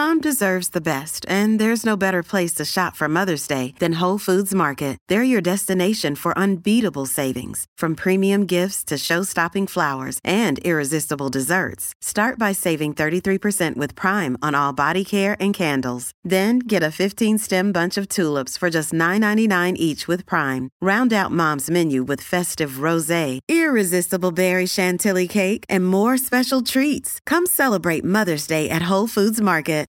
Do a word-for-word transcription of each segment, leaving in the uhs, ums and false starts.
Mom deserves the best, and there's no better place to shop for Mother's Day than Whole Foods Market. They're your destination for unbeatable savings, from premium gifts to show-stopping flowers and irresistible desserts. Start by saving thirty-three percent with Prime on all body care and candles. Then get a fifteen-stem bunch of tulips for just nine ninety-nine each with Prime. Round out Mom's menu with festive rosé, irresistible berry chantilly cake, and more special treats. Come celebrate Mother's Day at Whole Foods Market.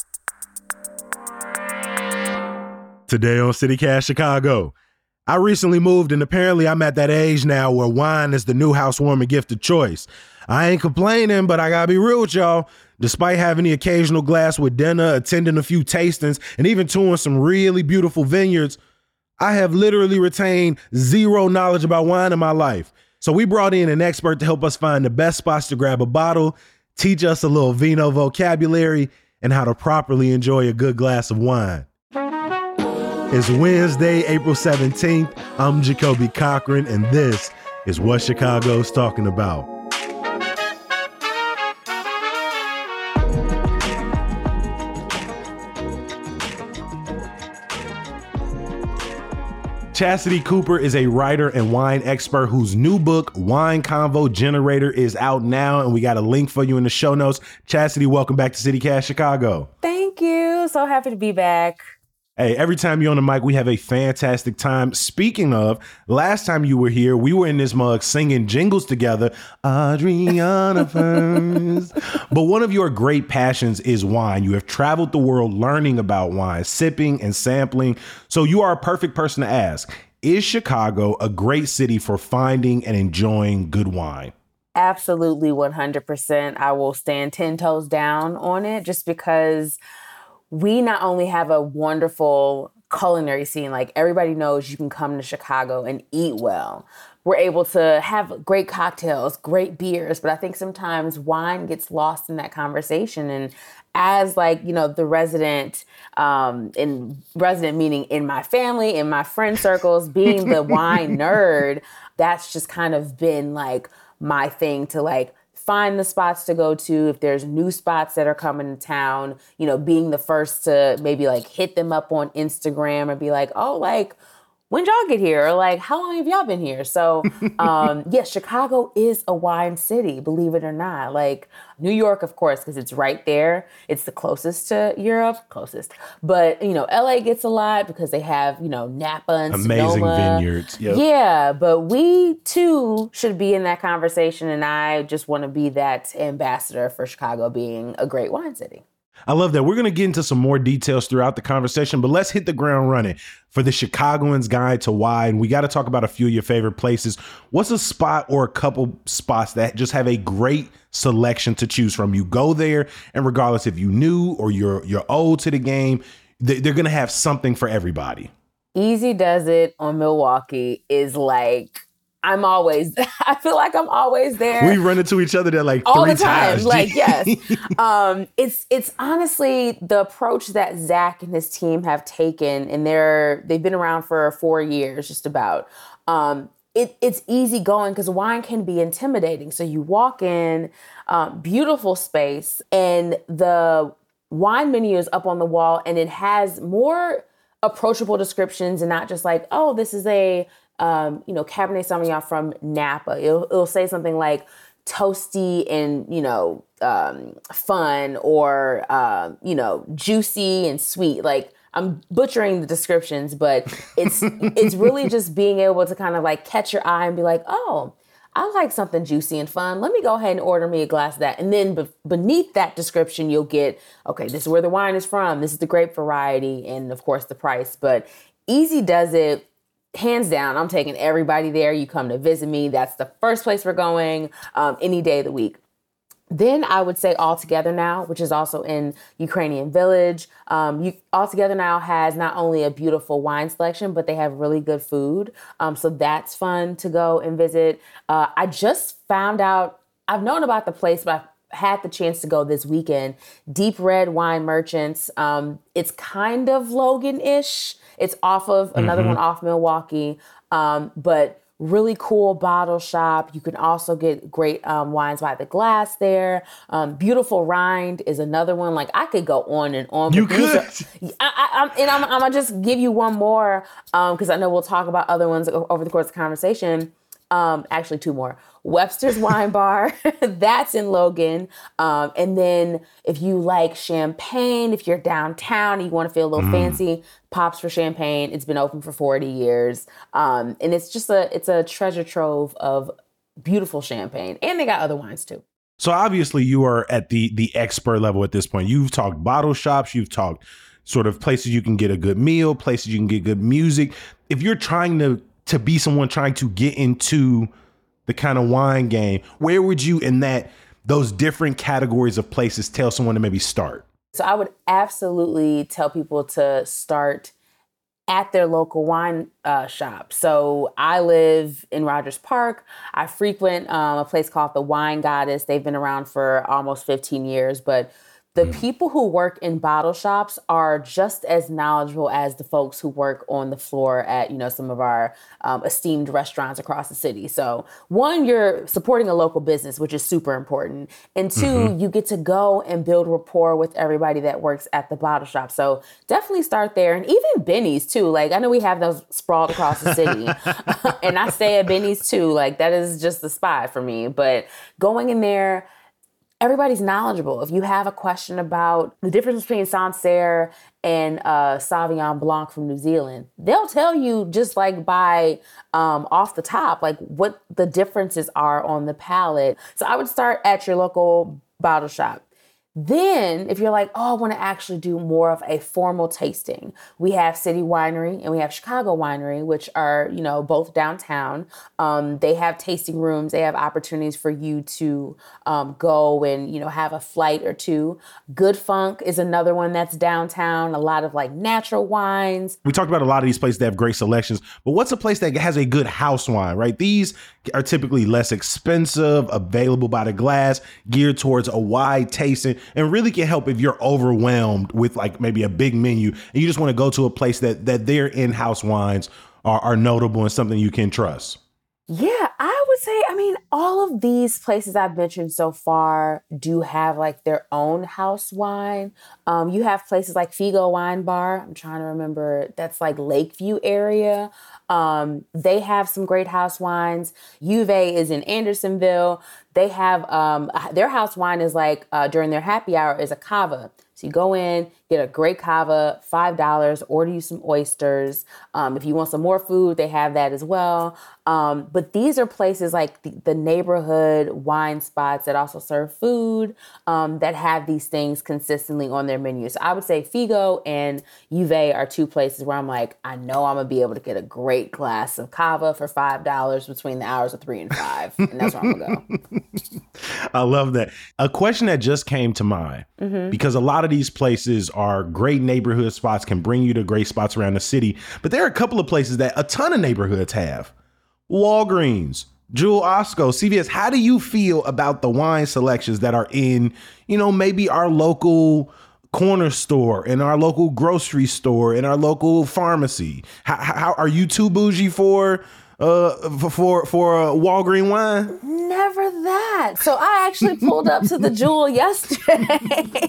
Today on CityCast Chicago, I recently moved and apparently I'm at that age now where wine is the new housewarming gift of choice. I ain't complaining, but I gotta be real with y'all. Despite having the occasional glass with dinner, attending a few tastings, and even touring some really beautiful vineyards, I have literally retained zero knowledge about wine in my life. So we brought in an expert to help us find the best spots to grab a bottle, teach us a little vino vocabulary, and how to properly enjoy a good glass of wine. It's Wednesday, April seventeenth. I'm Jacoby Cochran, and this is What Chicago's Talking About. Chastity Cooper is a writer and wine expert whose new book, Wine Convo Generator, is out now, and we got a link for you in the show notes. Chastity, welcome back to CityCast Chicago. Thank you. So happy to be back. Hey, every time you're on the mic, we have a fantastic time. Speaking of, last time you were here, we were in this mug singing jingles together. Adriana first. But one of your great passions is wine. You have traveled the world learning about wine, sipping and sampling. So you are a perfect person to ask. Is Chicago a great city for finding and enjoying good wine? Absolutely, one hundred percent. I will stand ten toes down on it just because we not only have a wonderful culinary scene, like everybody knows you can come to Chicago and eat well. We're able to have great cocktails, great beers, but I think sometimes wine gets lost in that conversation. And as like, you know, the resident, um, in resident meaning in my family, in my friend circles, being the wine nerd, that's just kind of been like my thing to like find the spots to go to. If there's new spots that are coming to town, you know, being the first to maybe like hit them up on Instagram and be like, oh, like, when y'all get here? Or like, how long have y'all been here? So, um, yes, yeah, Chicago is a wine city, believe it or not. Like New York, of course, because it's right there. It's the closest to Europe, closest. But, you know, L A gets a lot because they have, you know, Napa and amazing Sonoma. vineyards. Yep. Yeah, but we too should be in that conversation. And I just want to be that ambassador for Chicago being a great wine city. I love that. We're going to get into some more details throughout the conversation, but let's hit the ground running. For the Chicagoans Guide to Wine, we got to talk about a few of your favorite places. What's a spot or a couple spots that just have a great selection to choose from? You go there, and regardless if you new or you're you're old to the game, they're going to have something for everybody. Easy Does It on Milwaukee is like, I'm always, I feel like I'm always there. We run into each other there like all three the time. times. Like, yes. um, it's it's honestly the approach that Zach and his team have taken, and they're they've been around for four years, just about. Um, it it's easy going because wine can be intimidating. So you walk in, um, beautiful space, and the wine menu is up on the wall, and it has more approachable descriptions and not just like, oh, this is a Um, you know, Cabernet Sauvignon from Napa. It'll, it'll say something like toasty and, you know, um, fun or, um, you know, juicy and sweet. Like, I'm butchering the descriptions, but it's it's really just being able to kind of like catch your eye and be like, oh, I like something juicy and fun. Let me go ahead and order me a glass of that. And then be- beneath that description, you'll get, okay, this is where the wine is from. This is the grape variety. And of course, the price. But Easy Does It. Hands down, I'm taking everybody there. You come to visit me. That's the first place we're going um, any day of the week. Then I would say All Together Now, which is also in Ukrainian Village. Um, you, All Together Now has not only a beautiful wine selection, but they have really good food. Um, so that's fun to go and visit. Uh, I just found out, I've known about the place, but I've had the chance to go this weekend. Deep Red Wine Merchants. Um, it's kind of Logan-ish. It's off of another mm-hmm. one off Milwaukee, um, but really cool bottle shop. You can also get great um, wines by the glass there. Um, Beautiful Rind is another one. Like I could go on and on. You could. Are, I, I, I'm, and I'm, I'm gonna just give you one more because um, I know we'll talk about other ones over the course of the conversation. Um, actually, two more. Webster's Wine Bar, that's in Logan. Um, and then if you like champagne, if you're downtown and you want to feel a little mm. fancy, Pops for Champagne. It's been open for forty years. Um, and it's just a, it's a treasure trove of beautiful champagne. And they got other wines too. So obviously you are at the the expert level at this point. You've talked bottle shops, you've talked sort of places you can get a good meal, places you can get good music. If you're trying to to be someone trying to get into the kind of wine game, where would you in that those different categories of places tell someone to maybe start? So I would absolutely tell people to start at their local wine uh, shop. So I live in Rogers Park. I frequent um, a place called the Wine Goddess. They've been around for almost fifteen years, but the people who work in bottle shops are just as knowledgeable as the folks who work on the floor at, you know, some of our um, esteemed restaurants across the city. So one, you're supporting a local business, which is super important. And two, mm-hmm. you get to go and build rapport with everybody that works at the bottle shop. So definitely start there. And even Benny's too. Like I know we have those sprawled across the city and I stay at Benny's too. Like that is just the spot for me. But going in there, everybody's knowledgeable. If you have a question about the difference between Sancerre and uh, Sauvignon Blanc from New Zealand, they'll tell you just like by um, off the top, like what the differences are on the palate. So I would start at your local bottle shop. Then, if you're like, oh, I want to actually do more of a formal tasting, we have City Winery and we have Chicago Winery, which are, you know, both downtown. Um, they have tasting rooms. They have opportunities for you to um, go and, you know, have a flight or two. Good Funk is another one that's downtown. A lot of like natural wines. We talked about a lot of these places that have great selections, but what's a place that has a good house wine, right? These are typically less expensive, available by the glass, geared towards a wide tasting, and really can help if you're overwhelmed with like maybe a big menu and you just want to go to a place that that their in-house wines are, are notable and something you can trust. Yeah, I would say, I mean, all of these places I've mentioned so far do have like their own house wine. Um, you have places like Figo Wine Bar. I'm trying to remember. That's like Lakeview area. Um, they have some great house wines. Juve is in Andersonville. They have, um, their house wine is like, uh, during their happy hour is a cava. So you go in, get a great cava, five dollars, order you some oysters. Um, if you want some more food, they have that as well. Um, but these are places like the, the neighborhood wine spots that also serve food um, that have these things consistently on their menu. So I would say Figo and Juve are two places where I'm like, I know I'm going to be able to get a great glass of cava for five dollars between the hours of three and five. And that's where I'm going to go. I love that. A question that just came to mind, mm-hmm. because a lot of these places are great neighborhood spots, can bring you to great spots around the city. But there are a couple of places that a ton of neighborhoods have. Walgreens, Jewel Osco, C V S. How do you feel about the wine selections that are in, you know, maybe our local corner store, in our local grocery store, in our local pharmacy? How, how are you too bougie for uh for for uh, Walgreens wine? Never that. So I actually pulled up to the Jewel yesterday.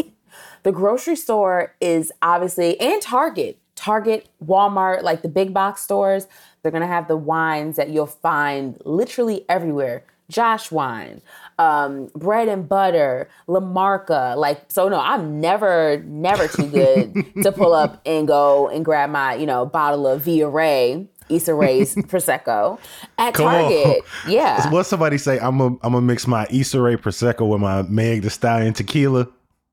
The grocery store is obviously, and Target, Target, Walmart, like the big box stores, they're going to have the wines that you'll find literally everywhere. Josh Wine, um, Bread and Butter, La Marca. Like, so no, I'm never, never too good to pull up and go and grab my, you know, bottle of Via Ray, Issa Rae's Prosecco at Come Target. On. Yeah. What somebody say, I'm going I'm to mix my Issa Rae Prosecco with my Meg Thee Stallion tequila.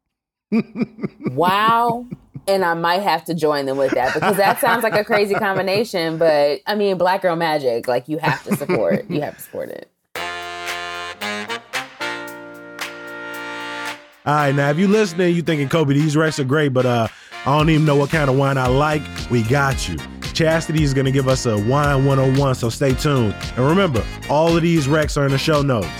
Wow. And I might have to join them with that because that sounds like a crazy combination. But I mean, Black Girl Magic, like you have to support, you have to support it. All right, now if you're listening, you thinking, Kobe, these recs are great, but uh, I don't even know what kind of wine I like. We got you. Chastity is going to give us a wine one oh one, so stay tuned. And remember, all of these recs are in the show notes.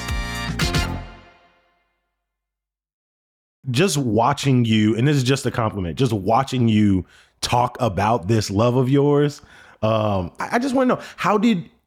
Just watching you, and this is just a compliment, just watching you talk about this love of yours, um, I, I just want to know, how did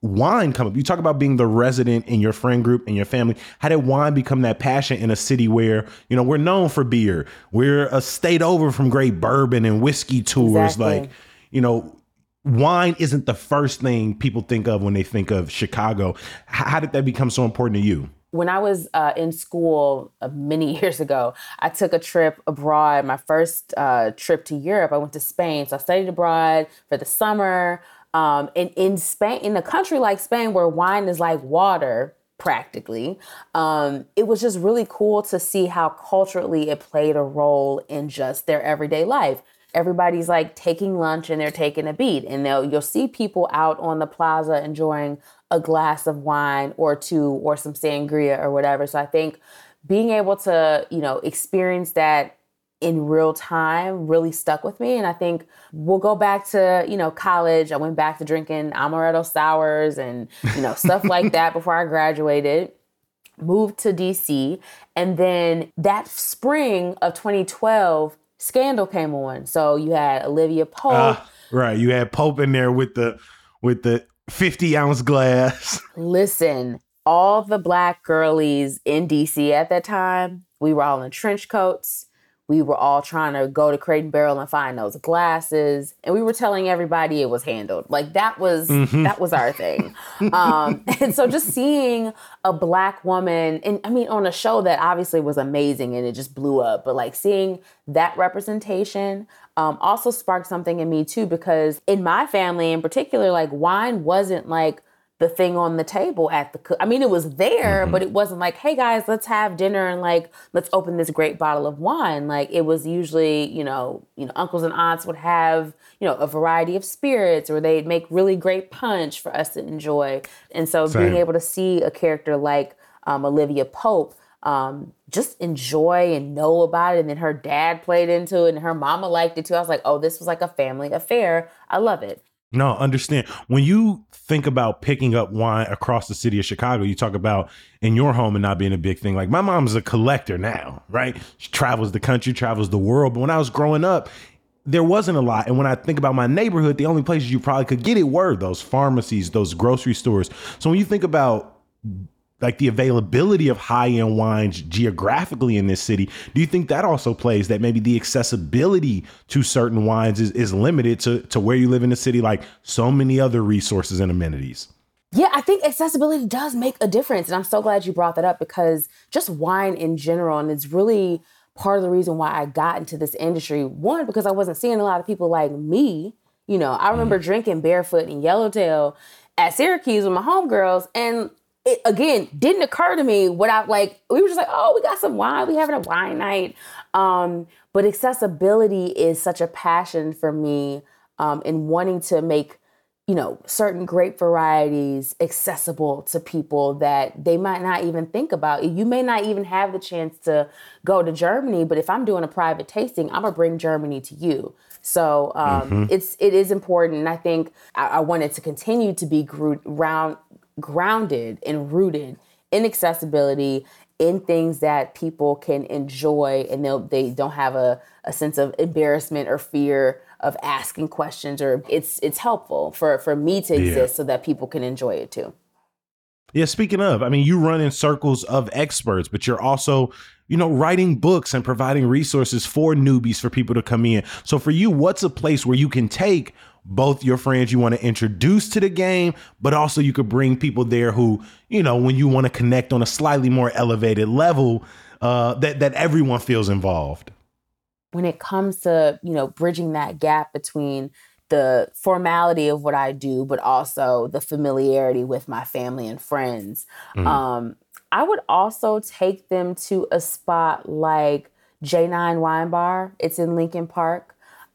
wine come up? You talk about being the resident in your friend group and your family. How did wine become that passion in a city where, you know, we're known for beer? We're a state over from great bourbon and whiskey tours. Exactly. Like, you know, wine isn't the first thing people think of when they think of Chicago. H- how did that become so important to you? When I was uh, in school uh, many years ago, I took a trip abroad. My first uh, trip to Europe, I went to Spain. So I studied abroad for the summer. Um, and in Spain, in a country like Spain, where wine is like water, practically, um, it was just really cool to see how culturally it played a role in just their everyday life. Everybody's like taking lunch and they're taking a beat, and they'll you'll see people out on the plaza enjoying a glass of wine or two or some sangria or whatever. So I think being able to, you know, experience that in real time really stuck with me. And I think we'll go back to, you know, college. I went back to drinking amaretto sours and, you know, stuff like that before I graduated, moved to D C. And then that spring of twenty twelve, Scandal came on. So you had Olivia Pope. Uh, right. You had Pope in there with the, with the fifty ounce glass. Listen, all the Black girlies in D C at that time, we were all in trench coats. We were all trying to go to Crate and Barrel and find those glasses. And we were telling everybody it was handled. Like that was, mm-hmm. that was our thing. um, and so just seeing a Black woman, and I mean, on a show that obviously was amazing and it just blew up, but like seeing that representation um, also sparked something in me too, because in my family in particular, like wine wasn't like the thing on the table at the, co- I mean, it was there, mm-hmm. but it wasn't like, hey guys, let's have dinner and like, let's open this great bottle of wine. Like it was usually, you know, you know, uncles and aunts would have, you know, a variety of spirits, or they'd make really great punch for us to enjoy. And so Same. being able to see a character like um, Olivia Pope, um, just enjoy and know about it. And then her dad played into it and her mama liked it too. I was like, oh, this was like a family affair. I love it. No, understand. When you think about picking up wine across the city of Chicago, you talk about in your home and not being a big thing. Like my mom's a collector now, right? She travels the country, travels the world. But when I was growing up, there wasn't a lot. And when I think about my neighborhood, the only places you probably could get it were those pharmacies, those grocery stores. So when you think about like the availability of high-end wines geographically in this city, do you think that also plays that maybe the accessibility to certain wines is, is limited to, to where you live in the city, like so many other resources and amenities? Yeah, I think accessibility does make a difference. And I'm so glad you brought that up, because just wine in general, and it's really part of the reason why I got into this industry. One, because I wasn't seeing a lot of people like me. You know, I remember mm. drinking barefoot in Yellowtail at Syracuse with my homegirls, and it, again, didn't occur to me without like, we were just like, oh, we got some wine. We having a wine night. Um, but accessibility is such a passion for me um, in wanting to make, you know, certain grape varieties accessible to people that they might not even think about. You may not even have the chance to go to Germany, but if I'm doing a private tasting, I'm gonna bring Germany to you. So um, mm-hmm. it's it is important. And I think I, I wanted to continue to be gro- round, grounded and rooted in accessibility, in things that people can enjoy, and they they don't have a, a sense of embarrassment or fear of asking questions, or it's it's helpful for, for me to exist yeah. so that people can enjoy it too. Yeah, speaking of, I mean, you run in circles of experts, but you're also, you know, writing books and providing resources for newbies, for people to come in. So for you, what's a place where you can take both your friends you want to introduce to the game, but also you could bring people there who, you know, when you want to connect on a slightly more elevated level, uh, that, that everyone feels involved? When it comes to, you know, bridging that gap between the formality of what I do, but also the familiarity with my family and friends, mm-hmm. um, I would also take them to a spot like J nine Wine Bar. It's in Lincoln Park.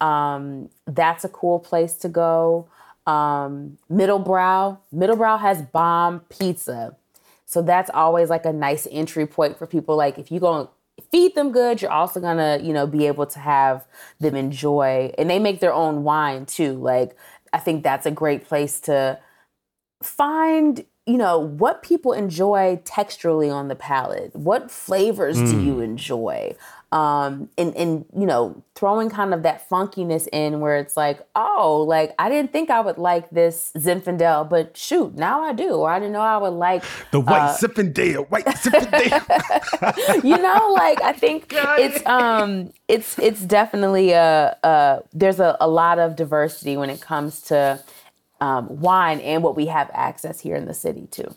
Um, that's a cool place to go. Um, Middlebrow. Middlebrow has bomb pizza. So that's always like a nice entry point for people. Like if you go feed them good, you're also gonna, you know, be able to have them enjoy, and they make their own wine too. Like, I think that's a great place to find, you know, what people enjoy texturally on the palate. What flavors mm. do you enjoy? Um, and, and, you know, throwing kind of that funkiness in where it's like, oh, like I didn't think I would like this Zinfandel, but shoot, now I do. Or I didn't know I would like the white uh, Zinfandel, white Zinfandel. You know, like I think it's um it's it's definitely a, a there's a, a lot of diversity when it comes to um, wine and what we have access here in the city too.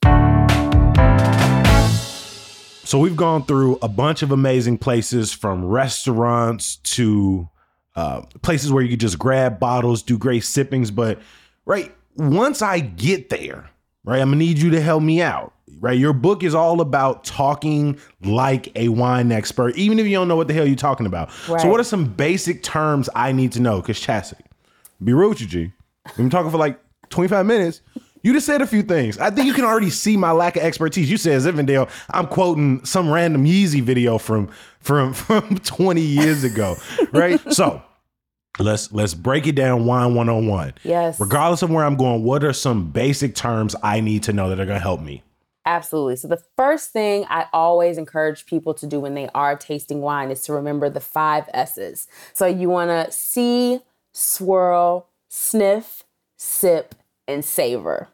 So we've gone through a bunch of amazing places, from restaurants to uh, places where you could just grab bottles, do great sippings. But right, once I get there, right, I'm gonna need you to help me out. Right, your book is all about talking like a wine expert, even if you don't know what the hell you're talking about. Right. So what are some basic terms I need to know? Because Chastity, be real with you, G. We've been talking for like twenty-five minutes. You just said a few things. I think you can already see my lack of expertise. You said Zinfandel. I'm quoting some random Yeezy video from from from twenty years ago, right? So let's let's break it down. Wine one oh one. Yes. Regardless of where I'm going, what are some basic terms I need to know that are going to help me? Absolutely. So the first thing I always encourage people to do when they are tasting wine is to remember the five S's. So you want to see, swirl, sniff, sip, and savor.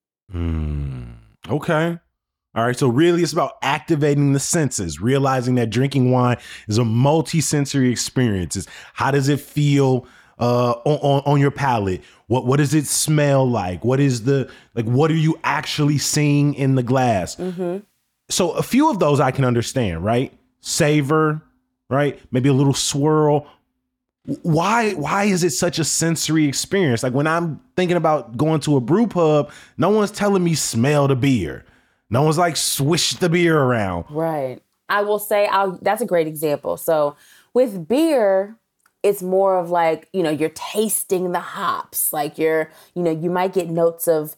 Hmm. Okay. All right. So really it's about activating the senses, realizing that drinking wine is a multi-sensory experience. It's how does it feel uh, on, on, on your palate? What what does it smell like? What is the, like, what are you actually seeing in the glass? Mm-hmm. So a few of those I can understand, right? Savor, right? Maybe a little swirl. Why why is it such a sensory experience? Like when I'm thinking about going to a brew pub, no one's telling me smell the beer. No one's like swish the beer around. Right. I will say I'll, that's a great example. So with beer, it's more of like, you know, you're tasting the hops. Like you're, you know, you might get notes of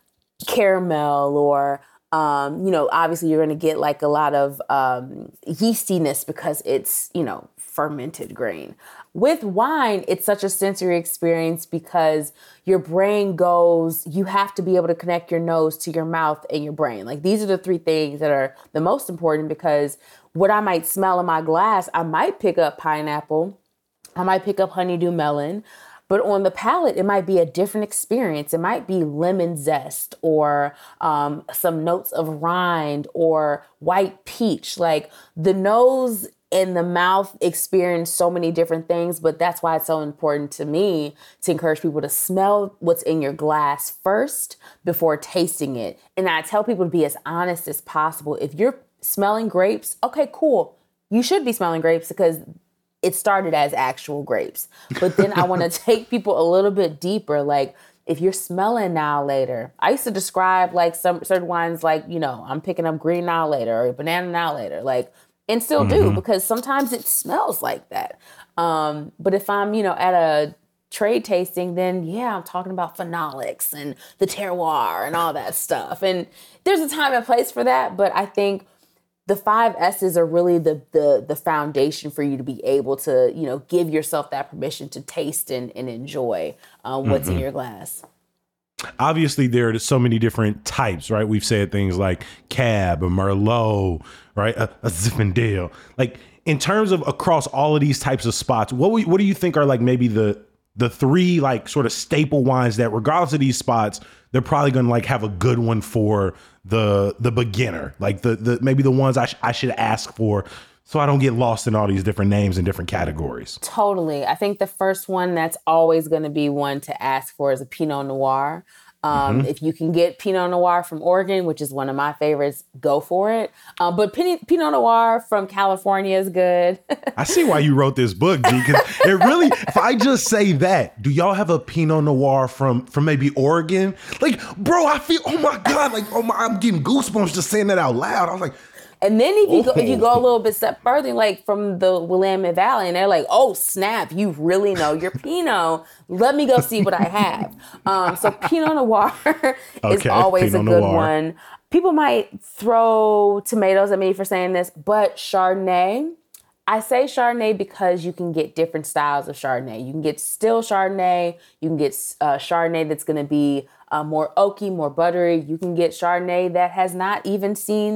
caramel or, um, you know, obviously you're going to get like a lot of um, yeastiness because it's, you know, fermented grain. With wine, it's such a sensory experience because your brain goes, you have to be able to connect your nose to your mouth and your brain. Like these are the three things that are the most important because what I might smell in my glass, I might pick up pineapple, I might pick up honeydew melon, but on the palate, it might be a different experience. It might be lemon zest or um, some notes of rind or white peach. Like the nose and the mouth experience so many different things, but that's why it's so important to me to encourage people to smell what's in your glass first before tasting it. And I tell people to be as honest as possible. If you're smelling grapes, okay, cool. You should be smelling grapes because it started as actual grapes. But then I want to take people a little bit deeper. Like if you're smelling now later, I used to describe like some certain wines like, you know, I'm picking up green now later or banana now later. Like, and still mm-hmm. do because sometimes it smells like that. Um, but if I'm, you know, at a trade tasting, then yeah, I'm talking about phenolics and the terroir and all that stuff. And there's a time and place for that. But I think the five S's are really the the the foundation for you to be able to, you know, give yourself that permission to taste and, and enjoy uh, what's mm-hmm. in your glass. Obviously, there are so many different types, right? We've said things like Cab, a Merlot, right? A, a Zinfandel. Like in terms of across all of these types of spots, what we, what do you think are like maybe the the three like sort of staple wines that regardless of these spots, they're probably going to like have a good one for the the beginner, like the the maybe the ones I, sh- I should ask for so I don't get lost in all these different names and different categories. Totally. I think the first one that's always going to be one to ask for is a Pinot Noir. Um, mm-hmm. If you can get Pinot Noir from Oregon, which is one of my favorites, go for it. Um, but Pinot, Pinot Noir from California is good. I see why you wrote this book, G, because it really, if I just say that, do y'all have a Pinot Noir from, from maybe Oregon? Like, bro, I feel, oh my God, like, oh my, I'm getting goosebumps just saying that out loud. I was like, and then if you oh. go if you go a little bit step further, like from the Willamette Valley, and they're like, oh, snap, you really know your Pinot. Let me go see what I have. Um, so Pinot Noir is okay, always Pinot a good Noir. one. People might throw tomatoes at me for saying this, but Chardonnay, I say Chardonnay because you can get different styles of Chardonnay. You can get still Chardonnay. You can get uh, Chardonnay that's going to be uh, more oaky, more buttery. You can get Chardonnay that has not even seen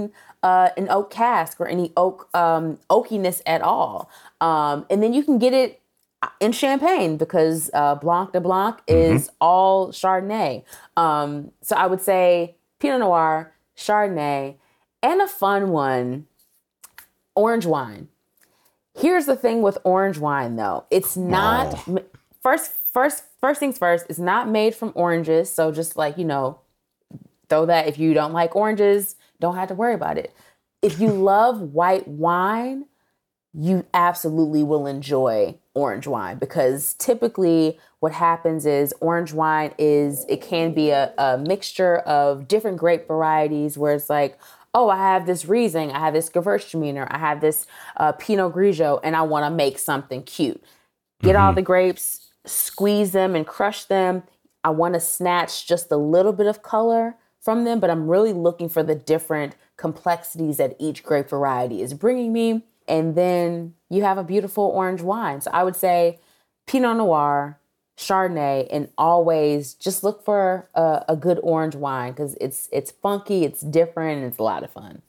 uh, an oak cask or any oak um, oakiness at all. Um, and then you can get it in Champagne because uh, Blanc de Blanc is mm-hmm. all Chardonnay. Um, so I would say Pinot Noir, Chardonnay, and a fun one, orange wine. Here's the thing with orange wine, though. It's not, oh. first, first, first things first, it's not made from oranges. So just like, you know, throw that, if you don't like oranges, don't have to worry about it. If you love white wine, you absolutely will enjoy orange wine because typically what happens is orange wine is, it can be a, a mixture of different grape varieties where it's like, oh, I have this Riesling, I have this Gewürztraminer, I have this uh, Pinot Grigio, and I want to make something cute. Get mm-hmm. all the grapes, squeeze them and crush them. I want to snatch just a little bit of color from them, but I'm really looking for the different complexities that each grape variety is bringing me. And then you have a beautiful orange wine. So I would say Pinot Noir, Chardonnay, and always just look for a, a good orange wine because it's it's funky, it's different, and it's a lot of fun.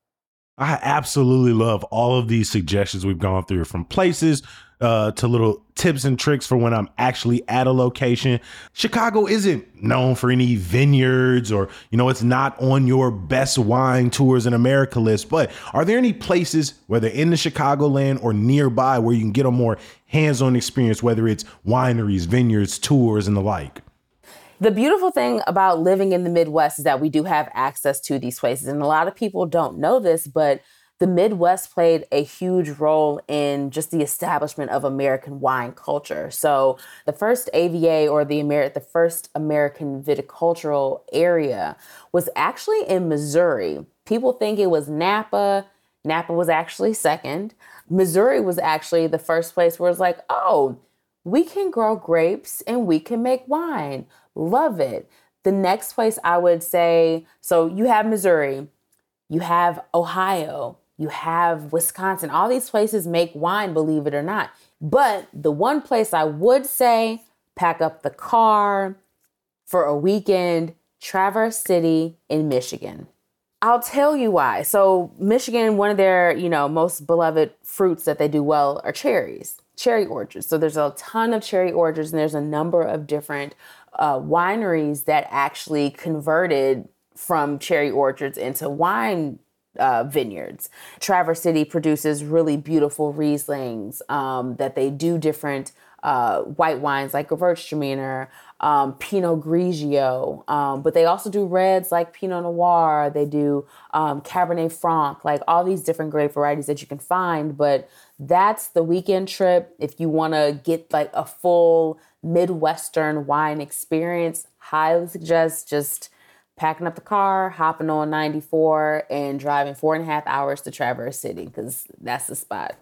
I absolutely love all of these suggestions we've gone through, from places uh, to little tips and tricks for when I'm actually at a location. Chicago isn't known for any vineyards or, you know, it's not on your best wine tours in America list. But are there any places, whether in the Chicagoland or nearby, where you can get a more hands-on experience, whether it's wineries, vineyards, tours, and the like? The beautiful thing about living in the Midwest is that we do have access to these places. And a lot of people don't know this, but the Midwest played a huge role in just the establishment of American wine culture. So the first A V A, or the Amer- the first American viticultural area, was actually in Missouri. People think it was Napa. Napa was actually second. Missouri was actually the first place where it's like, oh, we can grow grapes and we can make wine. Love it. The next place I would say, so you have Missouri, you have Ohio, you have Wisconsin. All these places make wine, believe it or not. But the one place I would say, pack up the car for a weekend, Traverse City in Michigan. I'll tell you why. So Michigan, one of their, you know, most beloved fruits that they do well are cherries, cherry orchards. So there's a ton of cherry orchards, and there's a number of different uh, wineries that actually converted from cherry orchards into wine uh, vineyards. Traverse City produces really beautiful Rieslings um, that they do different uh, white wines like Gewürztraminer, um, Pinot Grigio, um, but they also do reds like Pinot Noir. They do um, Cabernet Franc, like all these different grape varieties that you can find. But that's the weekend trip. If you want to get like a full Midwestern wine experience, highly suggest just packing up the car, hopping on ninety-four, and driving four and a half hours to Traverse City, because that's the spot.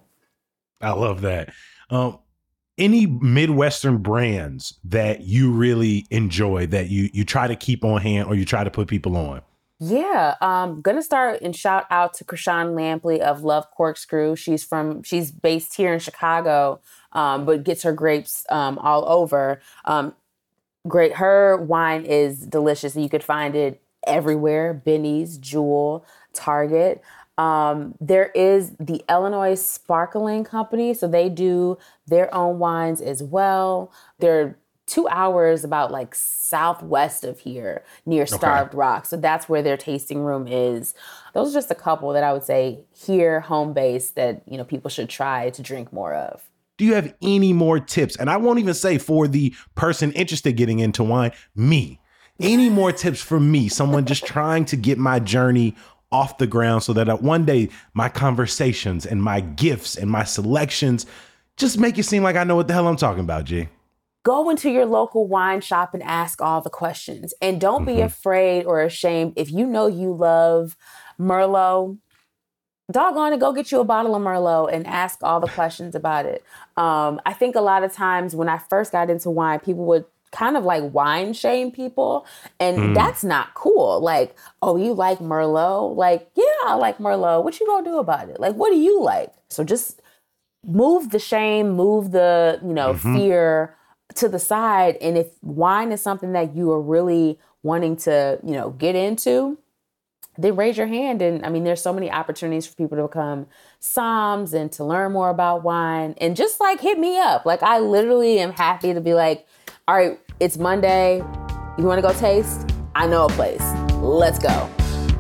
I love that. Um, any Midwestern brands that you really enjoy that you you try to keep on hand or you try to put people on? Yeah, um, gonna start and shout out to Krishan Lampley of Love Corkscrew. She's from she's based here in Chicago, um, but gets her grapes um, all over. Um, great, her wine is delicious, and you could find it everywhere: Benny's, Jewel, Target. Um, there is the Illinois Sparkling Company, so they do their own wines as well. They're two hours about like southwest of here near Starved okay. Rock. So that's where their tasting room is. Those are just a couple that I would say here, home base, that, you know, people should try to drink more of. Do you have any more tips? And I won't even say for the person interested getting into wine, me. Any more tips for me, someone just trying to get my journey off the ground so that one day my conversations and my gifts and my selections just make it seem like I know what the hell I'm talking about, G? Go into your local wine shop and ask all the questions. And don't mm-hmm. be afraid or ashamed. If you know you love Merlot, doggone it, go get you a bottle of Merlot and ask all the questions about it. Um, I think a lot of times when I first got into wine, people would kind of like wine shame people. And mm. that's not cool. Like, oh, you like Merlot? Like, yeah, I like Merlot. What you gonna do about it? Like, what do you like? So just move the shame, move the, you know, mm-hmm. fear to the side. And if wine is something that you are really wanting to, you know, get into, then raise your hand. And I mean, there's so many opportunities for people to become somms and to learn more about wine, and just like hit me up. Like, I literally am happy to be like, all right, it's Monday. You want to go taste? I know a place. Let's go.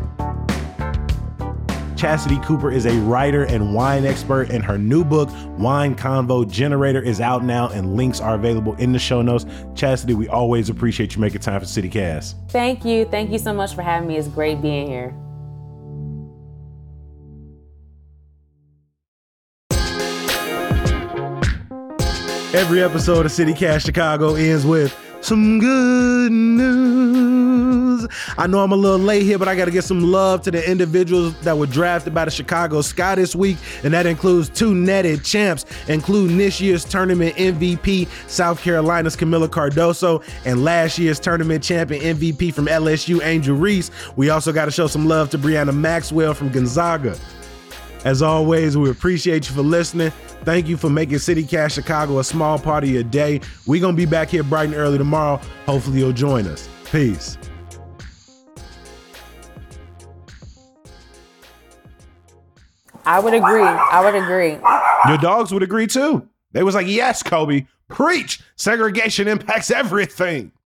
Chastity Cooper is a writer and wine expert, and her new book, Wine Convo Generator, is out now, and links are available in the show notes. Chastity, we always appreciate you making time for CityCast. Thank you. Thank you so much for having me. It's great being here. Every episode of CityCast Chicago ends with some good news. I know I'm a little late here, but I got to get some love to the individuals that were drafted by the Chicago Sky this week, and that includes two netted champs, including this year's tournament M V P, South Carolina's Camila Cardoso, and last year's tournament champion M V P from L S U, Angel Reese. We also got to show some love to Brianna Maxwell from Gonzaga. As always, we appreciate you for listening. Thank you for making CityCast Chicago a small part of your day. We're going to be back here bright and early tomorrow. Hopefully you'll join us. Peace. I would agree. I would agree. Your dogs would agree too. They was like, yes, Kobe, preach. Segregation impacts everything.